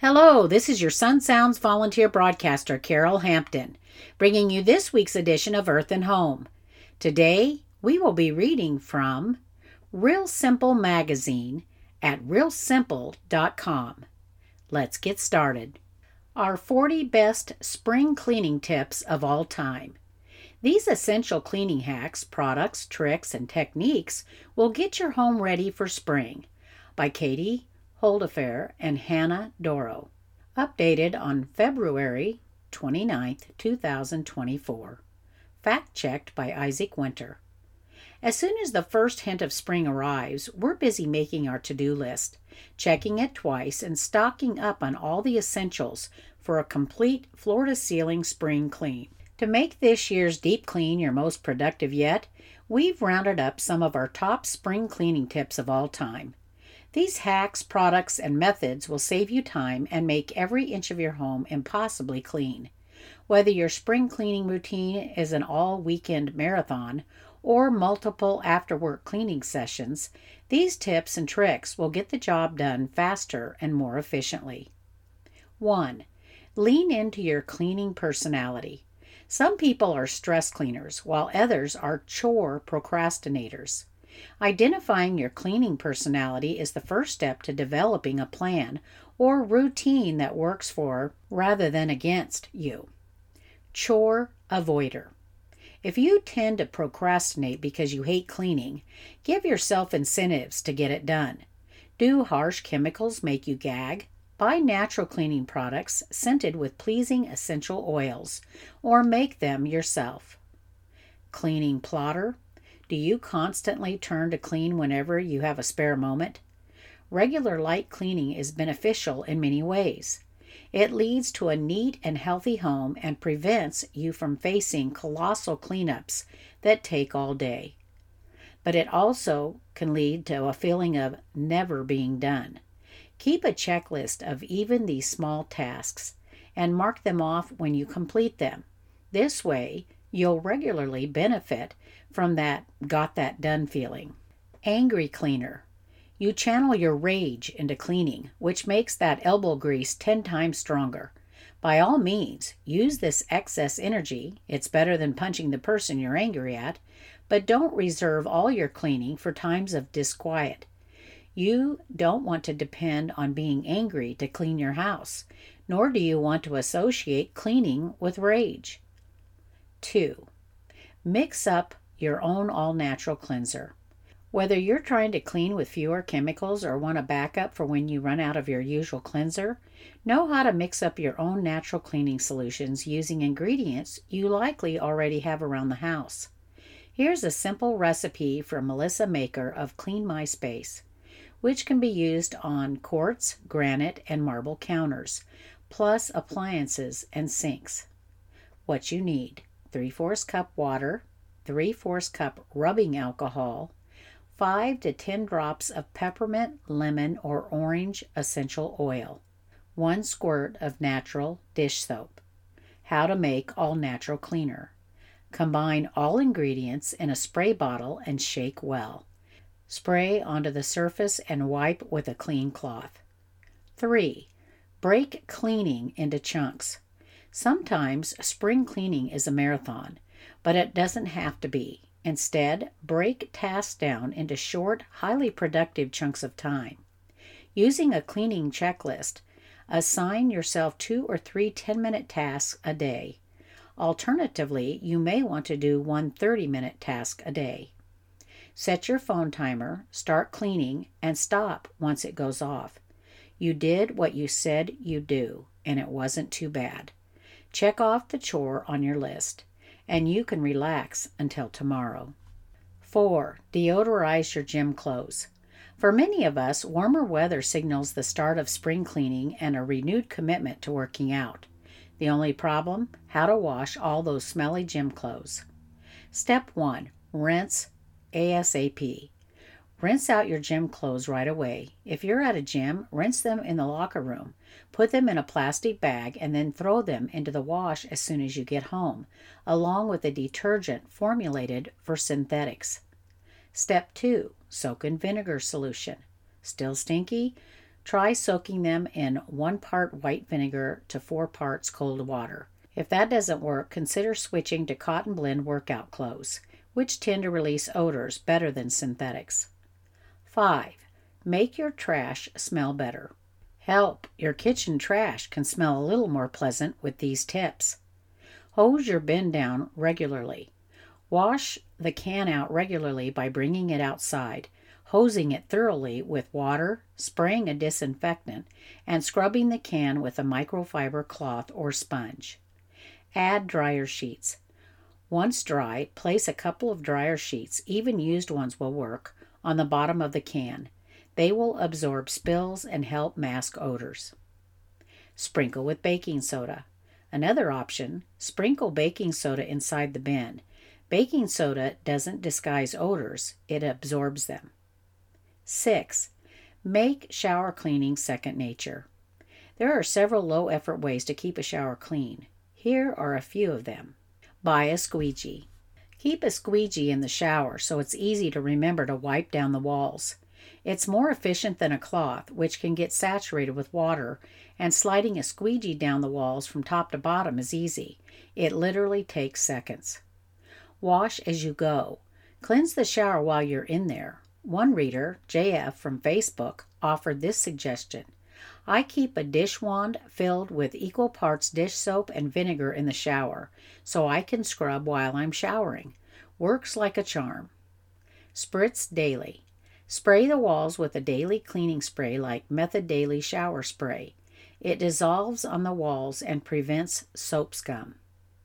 Hello, this is your Sun Sounds volunteer broadcaster, Carol Hampton, bringing you this week's edition of Earth and Home. Today, we will be reading from Real Simple Magazine at realsimple.com. Let's get started. Our 40 best spring cleaning tips of all time. These essential cleaning hacks, products, tricks, and techniques will get your home ready for spring. By Katie Holdafer and Hannah Doro. Updated on February 29th, 2024. Fact-checked by Isaac Winter. As soon as the first hint of spring arrives, we're busy making our to-do list, checking it twice, and stocking up on all the essentials for a complete floor-to-ceiling spring clean. To make this year's deep clean your most productive yet, we've rounded up some of our top spring cleaning tips of all time. These hacks, products, and methods will save you time and make every inch of your home impossibly clean. Whether your spring cleaning routine is an all-weekend marathon or multiple after-work cleaning sessions, these tips and tricks will get the job done faster and more efficiently. 1. Lean into your cleaning personality. Some people are stress cleaners, while others are chore procrastinators. Identifying your cleaning personality is the first step to developing a plan or routine that works for rather than against you. Chore avoider. If you tend to procrastinate because you hate cleaning, give yourself incentives to get it done. Do harsh chemicals make you gag? Buy natural cleaning products scented with pleasing essential oils, or make them yourself. Cleaning plotter. Do you constantly turn to clean whenever you have a spare moment? Regular light cleaning is beneficial in many ways. It leads to a neat and healthy home and prevents you from facing colossal cleanups that take all day. But it also can lead to a feeling of never being done. Keep a checklist of even these small tasks and mark them off when you complete them. This way, you'll regularly benefit from that got that done feeling. Angry cleaner. You channel your rage into cleaning, which makes that elbow grease 10 times stronger. By all means, use this excess energy. It's better than punching the person you're angry at, but don't reserve all your cleaning for times of disquiet. You don't want to depend on being angry to clean your house, nor do you want to associate cleaning with rage. 2. Mix up your own all-natural cleanser. Whether you're trying to clean with fewer chemicals or want a backup for when you run out of your usual cleanser, know how to mix up your own natural cleaning solutions using ingredients you likely already have around the house. Here's a simple recipe from Melissa Maker of Clean My Space, which can be used on quartz, granite, and marble counters, plus appliances and sinks. What you need: 3/4 cup water, 3/4 cup rubbing alcohol, 5 to 10 drops of peppermint, lemon, or orange essential oil, 1 squirt of natural dish soap. How to make all-natural cleaner. Combine all ingredients in a spray bottle and shake well. Spray onto the surface and wipe with a clean cloth. 3. Break cleaning into chunks. Sometimes spring cleaning is a marathon, but it doesn't have to be. Instead, break tasks down into short, highly productive chunks of time. Using a cleaning checklist, assign yourself 2 or 3 10-minute tasks a day. Alternatively, you may want to do 1 30-minute task a day. Set your phone timer, start cleaning, and stop once it goes off. You did what you said you'd do, and it wasn't too bad. Check off the chore on your list, and you can relax until tomorrow. 4. Deodorize your gym clothes. For many of us, warmer weather signals the start of spring cleaning and a renewed commitment to working out. The only problem? How to wash all those smelly gym clothes. Step 1. Rinse ASAP. Rinse out your gym clothes right away. If you're at a gym, rinse them in the locker room. Put them in a plastic bag and then throw them into the wash as soon as you get home, along with a detergent formulated for synthetics. Step 2. Soak in vinegar solution. Still stinky? Try soaking them in 1 part white vinegar to 4 parts cold water. If that doesn't work, consider switching to cotton blend workout clothes, which tend to release odors better than synthetics. 5. Make your trash smell better. Help! Your kitchen trash can smell a little more pleasant with these tips. Hose your bin down regularly. Wash the can out regularly by bringing it outside, hosing it thoroughly with water, spraying a disinfectant, and scrubbing the can with a microfiber cloth or sponge. Add dryer sheets. Once dry, place a couple of dryer sheets, even used ones will work, on the bottom of the can. They will absorb spills and help mask odors. Sprinkle with baking soda. Another option, sprinkle baking soda inside the bin. Baking soda doesn't disguise odors, it absorbs them. 6. Make shower cleaning second nature. There are several low-effort ways to keep a shower clean. Here are a few of them. Buy a squeegee. Keep a squeegee in the shower so it's easy to remember to wipe down the walls. It's more efficient than a cloth, which can get saturated with water, and sliding a squeegee down the walls from top to bottom is easy. It literally takes seconds. Wash as you go. Cleanse the shower while you're in there. One reader, JF from Facebook, offered this suggestion. I keep a dish wand filled with equal parts dish soap and vinegar in the shower, so I can scrub while I'm showering. Works like a charm. Spritz daily. Spray the walls with a daily cleaning spray like Method Daily Shower Spray. It dissolves on the walls and prevents soap scum.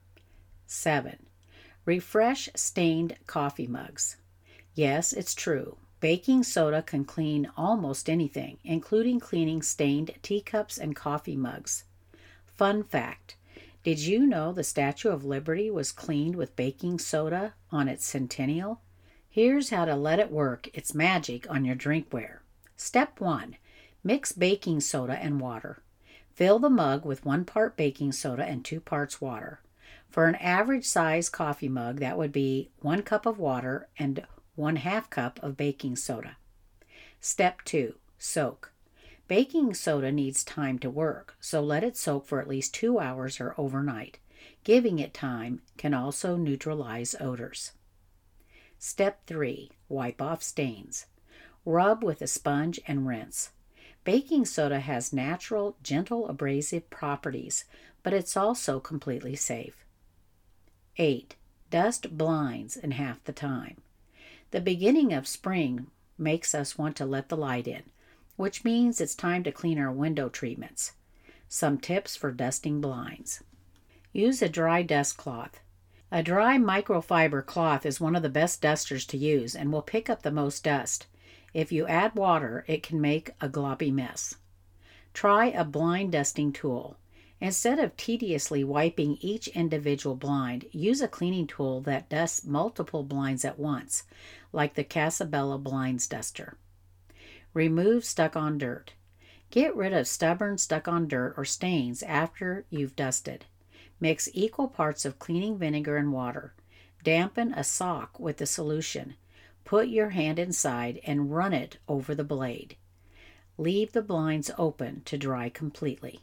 7. Refresh stained coffee mugs. Yes, it's true. Baking soda can clean almost anything, including cleaning stained teacups and coffee mugs. Fun fact. Did you know the Statue of Liberty was cleaned with baking soda on its centennial? Here's how to let it work its magic on your drinkware. Step 1. Mix baking soda and water. Fill the mug with 1 part baking soda and 2 parts water. For an average size coffee mug, that would be 1 cup of water and 1/2 cup of baking soda. Step 2. Soak. Baking soda needs time to work, so let it soak for at least 2 hours or overnight. Giving it time can also neutralize odors. Step 3. Wipe off stains. Rub with a sponge and rinse. Baking soda has natural, gentle abrasive properties, but it's also completely safe. 8. Dust blinds in half the time. The beginning of spring makes us want to let the light in, which means it's time to clean our window treatments. Some tips for dusting blinds. Use a dry dust cloth. A dry microfiber cloth is one of the best dusters to use and will pick up the most dust. If you add water, it can make a gloppy mess. Try a blind dusting tool. Instead of tediously wiping each individual blind, use a cleaning tool that dusts multiple blinds at once, like the Casabella Blinds Duster. Remove stuck-on dirt. Get rid of stubborn stuck-on dirt or stains after you've dusted. Mix equal parts of cleaning vinegar and water. Dampen a sock with the solution. Put your hand inside and run it over the blade. Leave the blinds open to dry completely.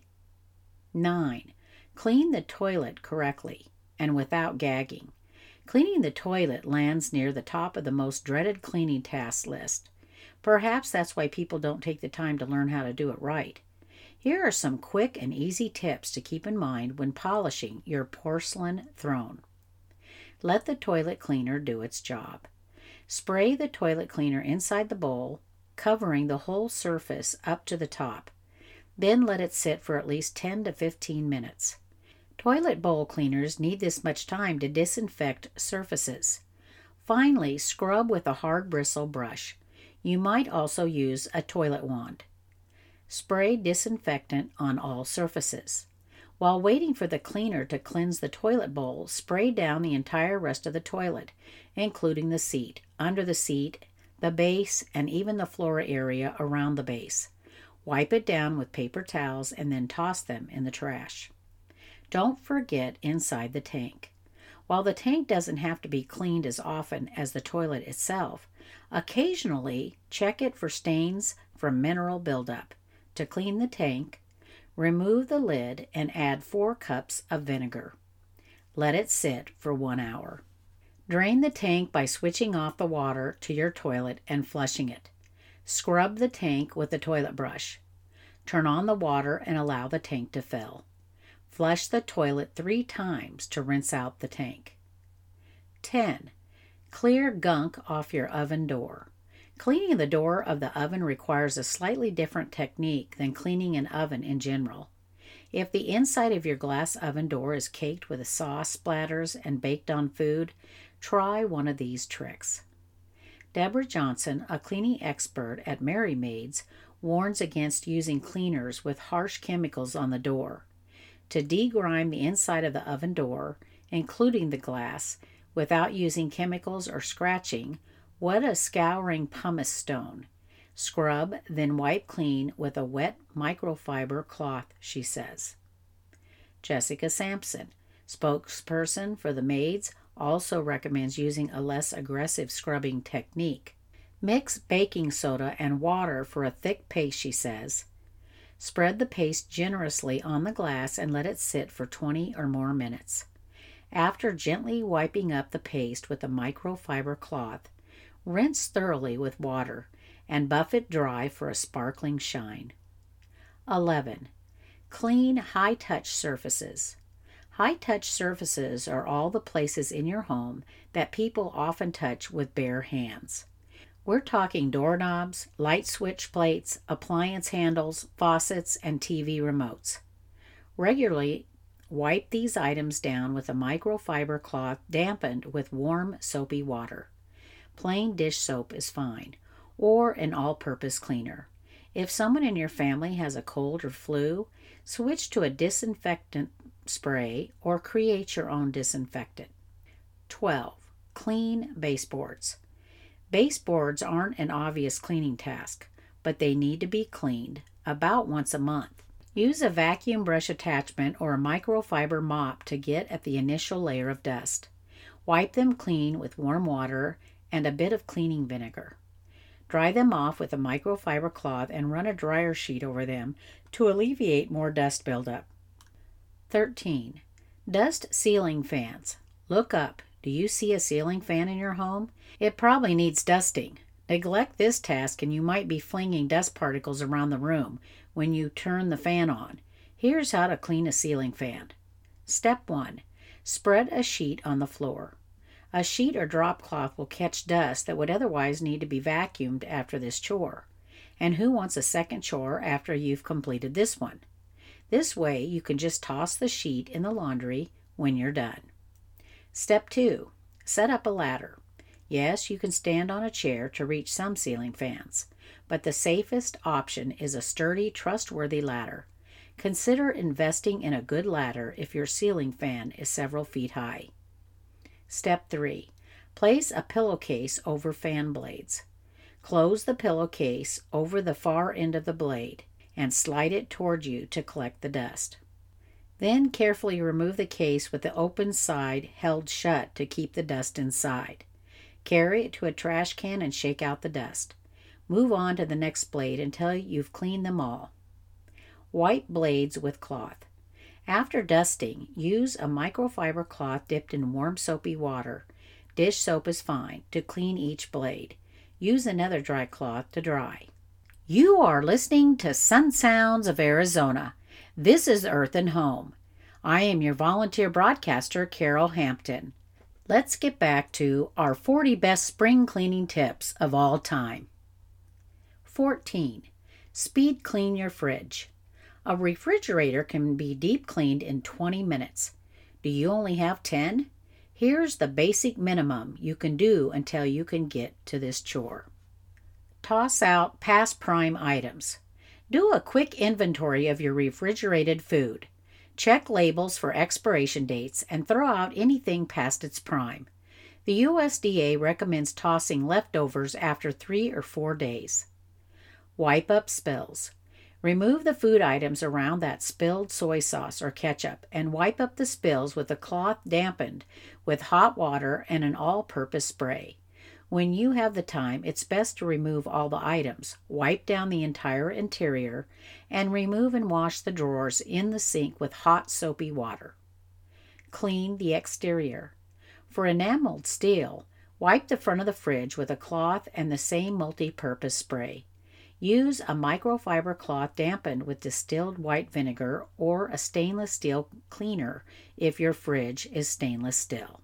9. Clean the toilet correctly and without gagging. Cleaning the toilet lands near the top of the most dreaded cleaning task list. Perhaps that's why people don't take the time to learn how to do it right. Here are some quick and easy tips to keep in mind when polishing your porcelain throne. Let the toilet cleaner do its job. Spray the toilet cleaner inside the bowl, covering the whole surface up to the top. Then let it sit for at least 10 to 15 minutes. Toilet bowl cleaners need this much time to disinfect surfaces. Finally, scrub with a hard bristle brush. You might also use a toilet wand. Spray disinfectant on all surfaces. While waiting for the cleaner to cleanse the toilet bowl, spray down the entire rest of the toilet, including the seat, under the seat, the base, and even the floor area around the base. Wipe it down with paper towels and then toss them in the trash. Don't forget inside the tank. While the tank doesn't have to be cleaned as often as the toilet itself, occasionally check it for stains from mineral buildup. To clean the tank, remove the lid and add 4 cups of vinegar. Let it sit for 1 hour. Drain the tank by switching off the water to your toilet and flushing it. Scrub the tank with a toilet brush. Turn on the water and allow the tank to fill. Flush the toilet 3 times to rinse out the tank. 10. Clear gunk off your oven door. Cleaning the door of the oven requires a slightly different technique than cleaning an oven in general. If the inside of your glass oven door is caked with sauce splatters and baked on food, try one of these tricks. Deborah Johnson, a cleaning expert at Merry Maids, warns against using cleaners with harsh chemicals on the door. To degrime the inside of the oven door, including the glass, without using chemicals or scratching, wet a scouring pumice stone. Scrub, then wipe clean with a wet microfiber cloth, she says. Jessica Sampson, spokesperson for the maids, also recommends using a less aggressive scrubbing technique. Mix baking soda and water for a thick paste, she says. Spread the paste generously on the glass and let it sit for 20 or more minutes. After gently wiping up the paste with a microfiber cloth, rinse thoroughly with water and buff it dry for a sparkling shine. 11. Clean high-touch surfaces. High-touch surfaces are all the places in your home that people often touch with bare hands. We're talking doorknobs, light switch plates, appliance handles, faucets, and TV remotes. Regularly wipe these items down with a microfiber cloth dampened with warm, soapy water. Plain dish soap is fine, or an all-purpose cleaner. If someone in your family has a cold or flu, switch to a disinfectant spray or create your own disinfectant. 12. Clean baseboards. Baseboards aren't an obvious cleaning task, but they need to be cleaned about once a month. Use a vacuum brush attachment or a microfiber mop to get at the initial layer of dust. Wipe them clean with warm water and a bit of cleaning vinegar. Dry them off with a microfiber cloth and run a dryer sheet over them to alleviate more dust buildup. 13. Dust ceiling fans. Look up. Do you see a ceiling fan in your home? It probably needs dusting. Neglect this task and you might be flinging dust particles around the room when you turn the fan on. Here's how to clean a ceiling fan. Step 1. Spread a sheet on the floor. A sheet or drop cloth will catch dust that would otherwise need to be vacuumed after this chore. And who wants a second chore after you've completed this one? This way you can just toss the sheet in the laundry when you're done. Step 2. Set up a ladder. Yes, you can stand on a chair to reach some ceiling fans, but the safest option is a sturdy, trustworthy ladder. Consider investing in a good ladder if your ceiling fan is several feet high. Step 3. Place a pillowcase over fan blades. Close the pillowcase over the far end of the blade and slide it toward you to collect the dust. Then carefully remove the case with the open side held shut to keep the dust inside. Carry it to a trash can and shake out the dust. Move on to the next blade until you've cleaned them all. Wipe blades with cloth. After dusting, use a microfiber cloth dipped in warm soapy water. Dish soap is fine to clean each blade. Use another dry cloth to dry. You are listening to Sun Sounds of Arizona. This is Earth and Home. I am your volunteer broadcaster, Carol Hampton. Let's get back to our 40 best spring cleaning tips of all time. 14. Speed clean your fridge. A refrigerator can be deep cleaned in 20 minutes. Do you only have 10? Here's the basic minimum you can do until you can get to this chore. Toss out past prime items. Do a quick inventory of your refrigerated food. Check labels for expiration dates and throw out anything past its prime. The USDA recommends tossing leftovers after 3 or 4 days. Wipe up spills. Remove the food items around that spilled soy sauce or ketchup and wipe up the spills with a cloth dampened with hot water and an all-purpose spray. When you have the time, it's best to remove all the items, wipe down the entire interior, and remove and wash the drawers in the sink with hot soapy water. Clean the exterior. For enameled steel, wipe the front of the fridge with a cloth and the same multi-purpose spray. Use a microfiber cloth dampened with distilled white vinegar or a stainless steel cleaner if your fridge is stainless steel.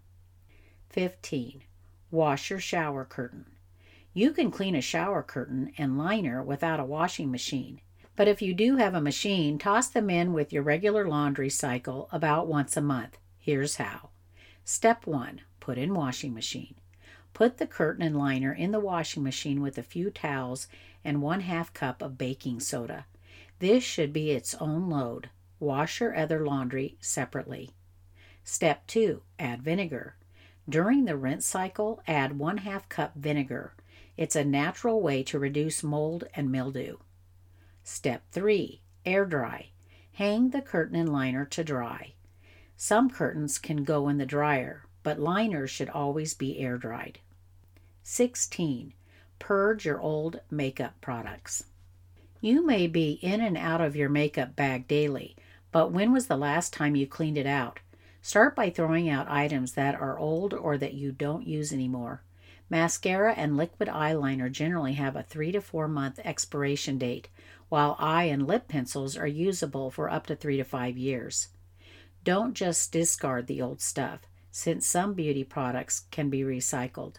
15. Wash your shower curtain. You can clean a shower curtain and liner without a washing machine, but if you do have a machine, toss them in with your regular laundry cycle about once a month. Here's how. Step 1. Put in washing machine. Put the curtain and liner in the washing machine with a few towels and 1/2 cup of baking soda. This should be its own load. Wash your other laundry separately. Step 2. Add vinegar. During the rinse cycle, add 1/2 cup vinegar. It's a natural way to reduce mold and mildew. Step 3. Air dry. Hang the curtain and liner to dry. Some curtains can go in the dryer, but liners should always be air dried. 16. Purge your old makeup products. You may be in and out of your makeup bag daily, but when was the last time you cleaned it out? Start by throwing out items that are old or that you don't use anymore. Mascara and liquid eyeliner generally have a 3 to 4 month expiration date, while eye and lip pencils are usable for up to 3 to 5 years. Don't just discard the old stuff, since some beauty products can be recycled.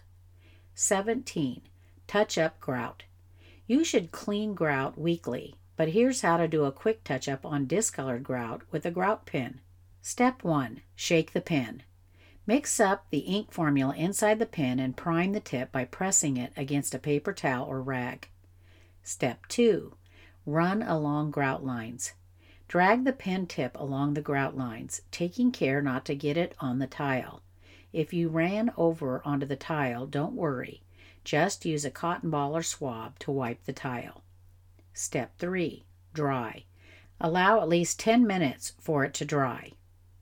17. Touch-up grout. You should clean grout weekly, but here's how to do a quick touch-up on discolored grout with a grout pen. Step 1. Shake the pen. Mix up the ink formula inside the pen and prime the tip by pressing it against a paper towel or rag. Step 2. Run along grout lines. Drag the pen tip along the grout lines, taking care not to get it on the tile. If you ran over onto the tile, don't worry. Just use a cotton ball or swab to wipe the tile. Step 3. Dry. Allow at least 10 minutes for it to dry.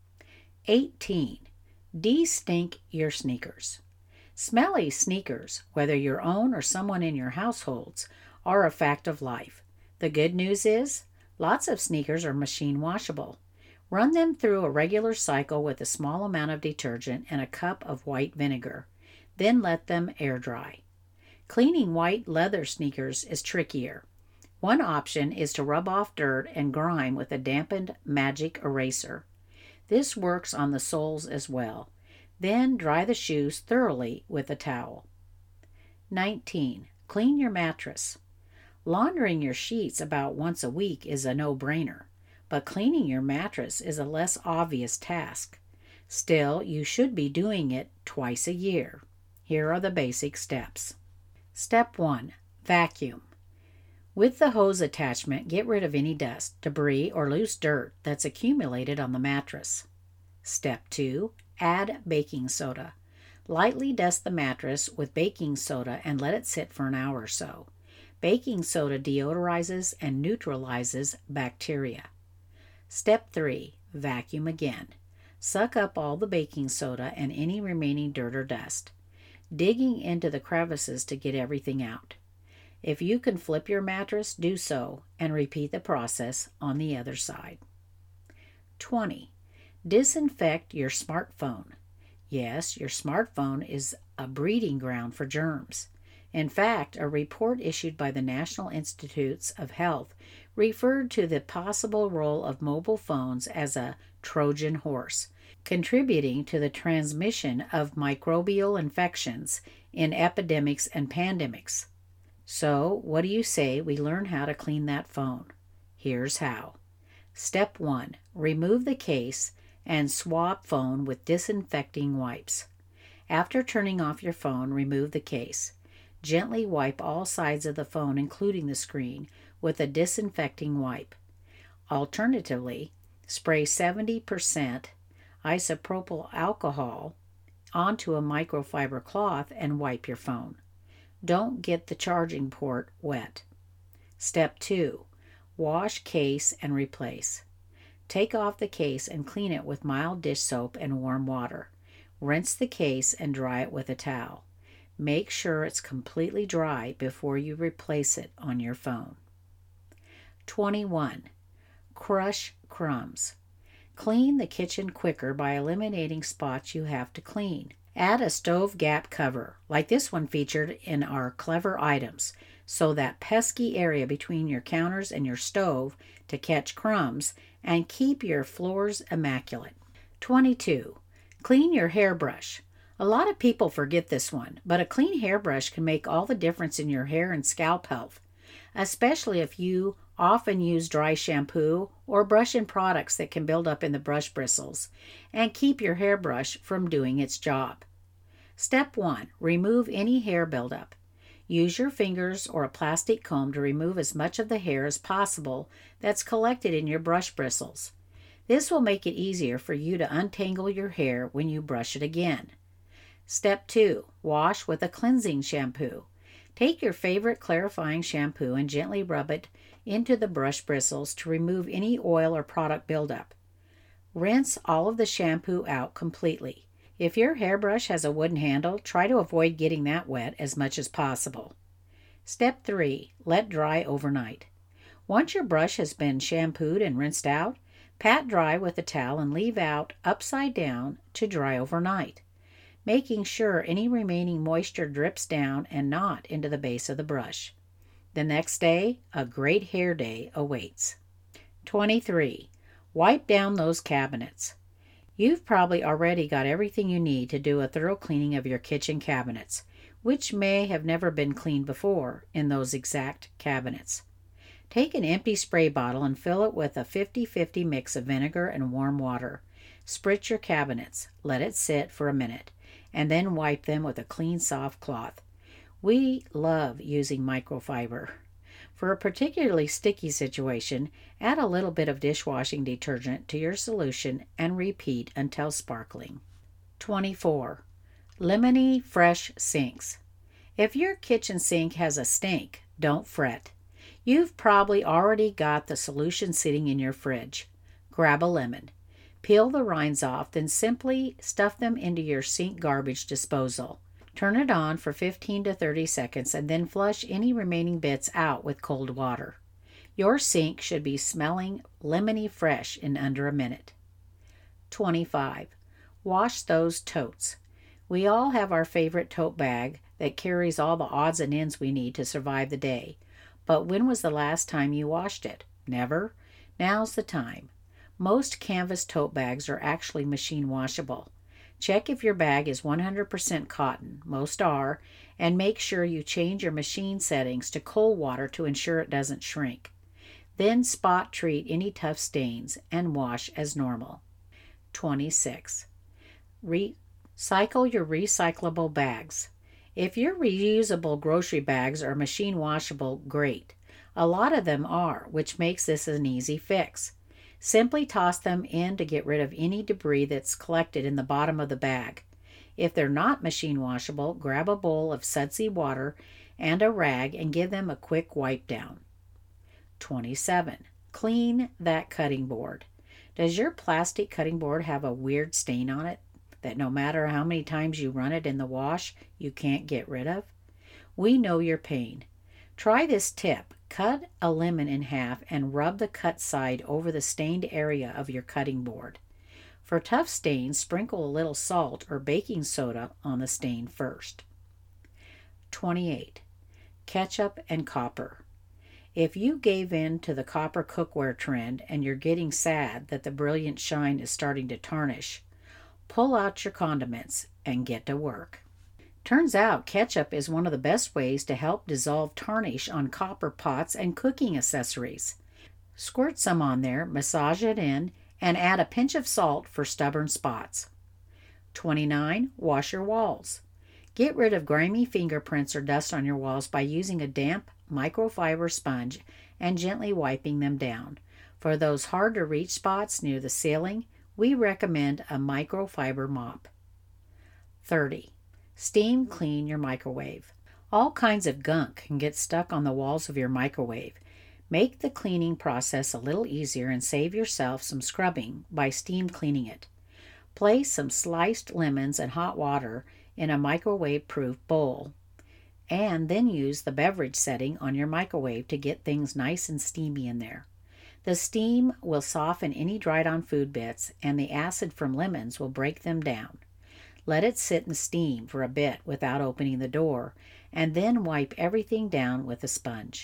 18. De-stink your sneakers. Smelly sneakers, whether your own or someone in your households, are a fact of life. The good news is, lots of sneakers are machine washable. Run them through a regular cycle with a small amount of detergent and a cup of white vinegar. Then let them air dry. Cleaning white leather sneakers is trickier. One option is to rub off dirt and grime with a dampened magic eraser. This works on the soles as well. Then dry the shoes thoroughly with a towel. 19. Clean your mattress. Laundering your sheets about once a week is a no-brainer, but cleaning your mattress is a less obvious task. Still, you should be doing it twice a year. Here are the basic steps. Step 1. Vacuum. With the hose attachment, get rid of any dust, debris, or loose dirt that's accumulated on the mattress. Step 2. Add baking soda. Lightly dust the mattress with baking soda and let it sit for an hour or so. Baking soda deodorizes and neutralizes bacteria. Step 3. Vacuum again. Suck up all the baking soda and any remaining dirt or dust, digging into the crevices to get everything out. If you can flip your mattress, do so, and repeat the process on the other side. 20. Disinfect your smartphone. Yes, your smartphone is a breeding ground for germs. In fact, a report issued by the National Institutes of Health referred to the possible role of mobile phones as a Trojan horse, contributing to the transmission of microbial infections in epidemics and pandemics. So, what do you say we learn how to clean that phone? Here's how. Step 1. Remove the case and swab phone with disinfecting wipes. After turning off your phone, remove the case. Gently wipe all sides of the phone, including the screen, with a disinfecting wipe. Alternatively, spray 70% isopropyl alcohol onto a microfiber cloth and wipe your phone. Don't get the charging port wet. Step 2. Wash case and replace. Take off the case and clean it with mild dish soap and warm water. Rinse the case and dry it with a towel. Make sure it's completely dry before you replace it on your phone. 21. Crush crumbs. Clean the kitchen quicker by eliminating spots you have to clean. Add a stove gap cover, like this one featured in our Clever Items, so that pesky area between your counters and your stove to catch crumbs and keep your floors immaculate. 22. Clean your hairbrush. A lot of people forget this one, but a clean hairbrush can make all the difference in your hair and scalp health, especially if you often use dry shampoo or brush-in products that can build up in the brush bristles and keep your hairbrush from doing its job. Step 1. Remove any hair buildup. Use your fingers or a plastic comb to remove as much of the hair as possible that's collected in your brush bristles. This will make it easier for you to untangle your hair when you brush it again. Step 2. Wash with a cleansing shampoo. Take your favorite clarifying shampoo and gently rub it into the brush bristles to remove any oil or product buildup. Rinse all of the shampoo out completely. If your hairbrush has a wooden handle, try to avoid getting that wet as much as possible. Step 3. Let dry overnight. Once your brush has been shampooed and rinsed out, pat dry with a towel and leave out upside down to dry overnight, making sure any remaining moisture drips down and not into the base of the brush. The next day, a great hair day awaits. 23. Wipe down those cabinets. You've probably already got everything you need to do a thorough cleaning of your kitchen cabinets, which may have never been cleaned before in those exact cabinets. Take an empty spray bottle and fill it with a 50-50 mix of vinegar and warm water. Spritz your cabinets, let it sit for a minute, and then wipe them with a clean, soft cloth. We love using microfiber. For a particularly sticky situation, add a little bit of dishwashing detergent to your solution and repeat until sparkling. 24. Lemony Fresh Sinks. If your kitchen sink has a stink, don't fret. You've probably already got the solution sitting in your fridge. Grab a lemon. Peel the rinds off, then simply stuff them into your sink garbage disposal. Turn it on for 15 to 30 seconds and then flush any remaining bits out with cold water. Your sink should be smelling lemony fresh in under a minute. 25. Wash those totes. We all have our favorite tote bag that carries all the odds and ends we need to survive the day. But when was the last time you washed it? Never? Now's the time. Most canvas tote bags are actually machine washable. Check if your bag is 100% cotton, most are, and make sure you change your machine settings to cold water to ensure it doesn't shrink. Then spot treat any tough stains and wash as normal. 26. Recycle your recyclable bags. If your reusable grocery bags are machine washable, great. A lot of them are, which makes this an easy fix. Simply toss them in to get rid of any debris that's collected in the bottom of the bag. If they're not machine washable, grab a bowl of sudsy water and a rag and give them a quick wipe down. 27. Clean that cutting board. Does your plastic cutting board have a weird stain on it that no matter how many times you run it in the wash, you can't get rid of? We know your pain. Try this tip. Cut a lemon in half and rub the cut side over the stained area of your cutting board. For tough stains, sprinkle a little salt or baking soda on the stain first. 28. Ketchup and copper. If you gave in to the copper cookware trend and you're getting sad that the brilliant shine is starting to tarnish, pull out your condiments and get to work. Turns out ketchup is one of the best ways to help dissolve tarnish on copper pots and cooking accessories. Squirt some on there, massage it in, and add a pinch of salt for stubborn spots. 29. Wash your walls. Get rid of grimy fingerprints or dust on your walls by using a damp microfiber sponge and gently wiping them down. For those hard-to-reach spots near the ceiling, we recommend a microfiber mop. 30. Steam clean your microwave. All kinds of gunk can get stuck on the walls of your microwave. Make the cleaning process a little easier and save yourself some scrubbing by steam cleaning it. Place some sliced lemons and hot water in a microwave-proof bowl, and then use the beverage setting on your microwave to get things nice and steamy in there. The steam will soften any dried-on food bits, and the acid from lemons will break them down. Let it sit and steam for a bit without opening the door, and then wipe everything down with a sponge.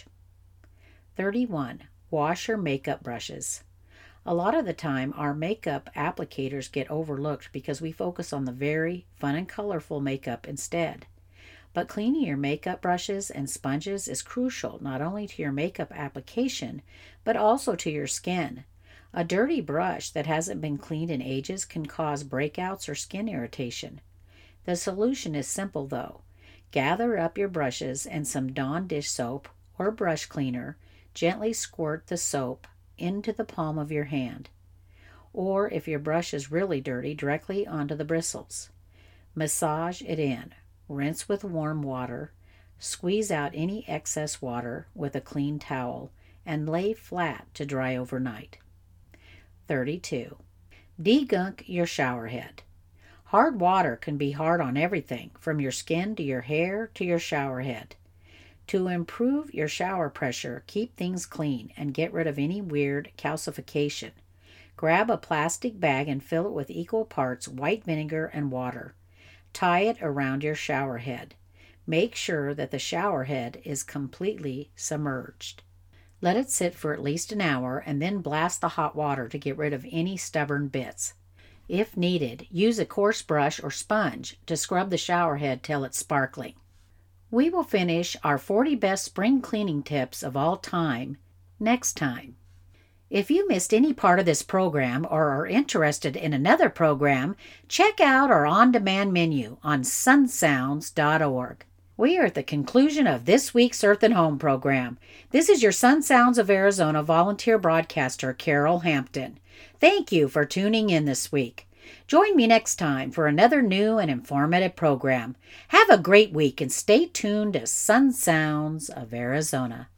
31. Wash your makeup brushes. A lot of the time, our makeup applicators get overlooked because we focus on the very fun and colorful makeup instead. But cleaning your makeup brushes and sponges is crucial not only to your makeup application, but also to your skin. A dirty brush that hasn't been cleaned in ages can cause breakouts or skin irritation. The solution is simple though. Gather up your brushes and some Dawn dish soap or brush cleaner. Gently squirt the soap into the palm of your hand, or if your brush is really dirty, directly onto the bristles. Massage it in. Rinse with warm water. Squeeze out any excess water with a clean towel and lay flat to dry overnight. 32. Degunk your shower head. Hard water can be hard on everything, from your skin to your hair to your shower head. To improve your shower pressure, keep things clean and get rid of any weird calcification. Grab a plastic bag and fill it with equal parts white vinegar and water. Tie it around your shower head. Make sure that the shower head is completely submerged. Let it sit for at least an hour and then blast the hot water to get rid of any stubborn bits. If needed, use a coarse brush or sponge to scrub the shower head till it's sparkling. We will finish our 40 best spring cleaning tips of all time next time. If you missed any part of this program or are interested in another program, check out our on-demand menu on sunsounds.org. We are at the conclusion of this week's Earth and Home program. This is your Sun Sounds of Arizona volunteer broadcaster, Carol Hampton. Thank you for tuning in this week. Join me next time for another new and informative program. Have a great week and stay tuned to Sun Sounds of Arizona.